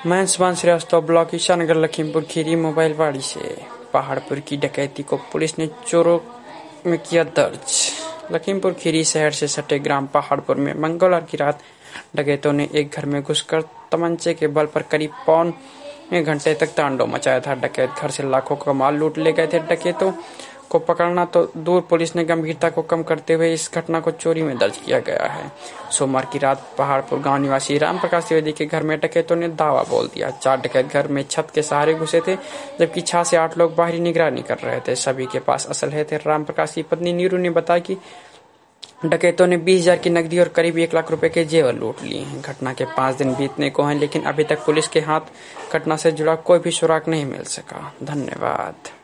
मैं Subhan Srivastava, block Ishanagar, Lakhimpur Kheri. Mobile वाड़ी से पहाड़पुर की डकैती को पुलिस ने चोरों में किया दर्ज। लखीमपुर खीरी शहर से सटे ग्राम पहाड़पुर में मंगलवार की रात डकैतों ने एक घर में घुसकर तमंचे के बल पर करीब पौने घंटे तक तांडव मचाया था। डकैत घर से लाखों का माल लूट ले गए थे। डकैतों को पकड़ना तो दूर, पुलिस ने गंभीरता को कम करते हुए इस घटना को चोरी में दर्ज किया गया है। सोमवार की रात पहाड़पुर गांव निवासी राम प्रकाश त्रिवेदी के घर में डकैतों ने धावा बोल दिया। 4 डकैत घर में छत के सहारे घुसे थे, जबकि 6 से 8 लोग बाहरी निगरानी कर रहे थे। सभी के पास असलहे थे। राम प्रकाश की पत्नी नीरू ने बताया कि डकैतों ने 20,000 की नकदी और करीब 1 लाख रुपए के जेवर लूट लिए हैं। घटना के 5 दिन बीतने को हैं, लेकिन अभी तक पुलिस के हाथ घटना से जुड़ा कोई भी सुराग नहीं मिल सका। धन्यवाद।